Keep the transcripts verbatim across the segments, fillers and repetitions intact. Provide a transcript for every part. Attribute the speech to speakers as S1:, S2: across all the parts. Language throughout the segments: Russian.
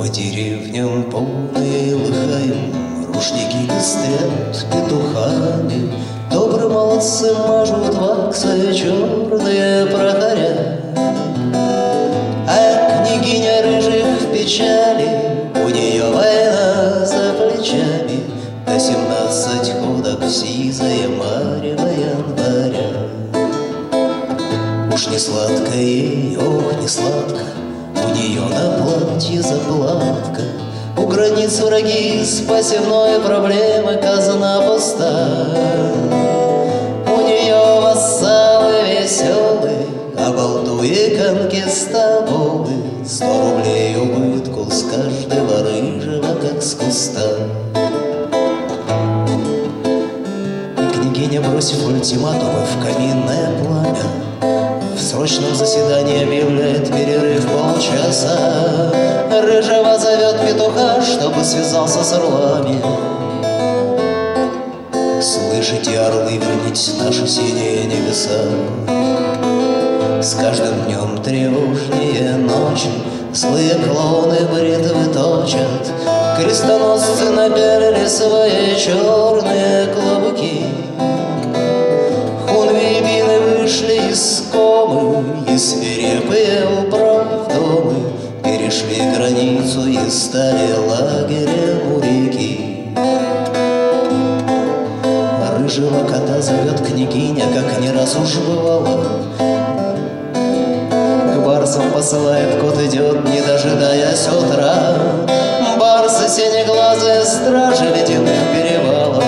S1: По деревням полные лыхаем, рушники пестрят петухами, добрые молодцы мажут ваксой черные проходя. А княгиня рыжих в печали, у нее война за плечами, до семнадцать ходок в сизое марево января. Уж не сладко ей, ох, не сладко, у нее на платье заплатка, у границ враги с посевной проблемы казна пуста. У нее вассалы веселые, а болтуи конкистадоры, сто рублей убытку с каждого рыжего, как с куста. И княгиня, бросив ультиматумы в каминное пламя, в срочном заседании объявляет перерыв полчаса. Рыжего зовет петуха, чтобы связался с орлами. Слышите, орлы, верните наши синие небеса. С каждым днем тревожнее ночи, злые клоуны бритвы точат, крестоносцы напялили свои черные клобуки. Хунвейбины вышли из комы, и свирепые управдомы перешли границу и стали лагерем у реки. Рыжего кота зовет княгиня, как не раз уж бывало. К барсам посылает, кот идет, не дожидаясь утра. Барсы синеглазые, стражи ледяных перевалов.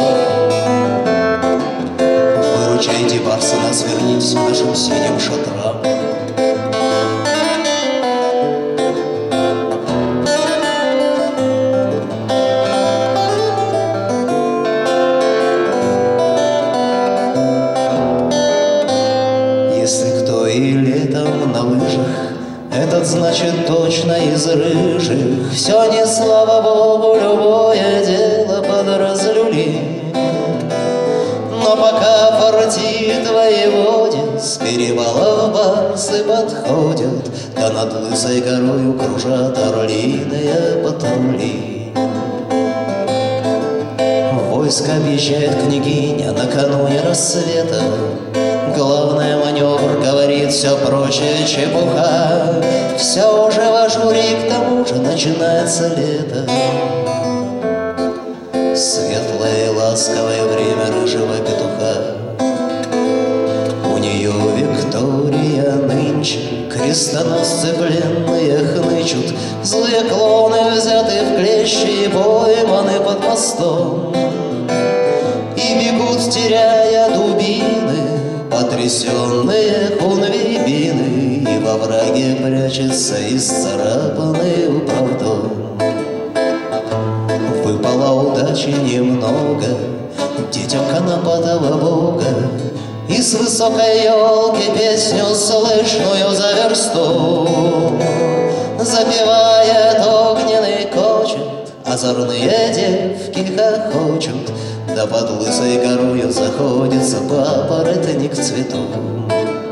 S1: Выручайте, барсы, нас, вернитесь к нашим синим шатрам. Если кто и летом на лыжах, этот значит точно из рыжих. Все не слава богу, любое дело подразлюли. Но пока фартит воеводе, с перевалов барсы подходят, да над лысой горою кружат орлиные патрули. Войско объезжает княгиня накануне рассвета. Главный маневр, говорит, все прочее чепуха. Все уже в ажуре, к тому же начинается лето. Светлое и ласковое время рыжего петуха. У нее Виктория нынче, крестоносцы пленные хнычут, злые клоуны взяты в клещи и пойманы под мостом. И бегут, теряя дубины, потрясенные хунвейбины, и во враге прячется исцарапанный управдом. Выпала удачи немного детям конопатого бога, и с высокой елки песню слышную за версту запевает огненный кочет, озорные девки хохочут, да под лысой горою заходится папоротник цветом.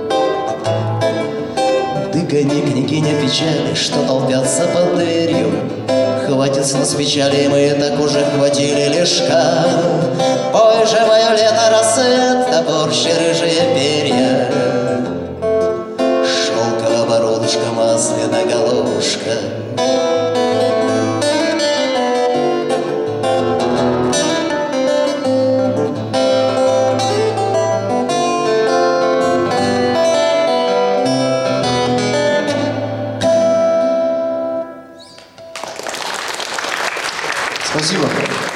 S1: Ты гони, княгиня, печали, что толпятся под дверью. Хватит с нас печали, мы так уже хватили лишка. Пой же, мое лето, рассвет, топорщи рыжие перья. Шелковая бородушка, масляная головушка.
S2: Спасибо.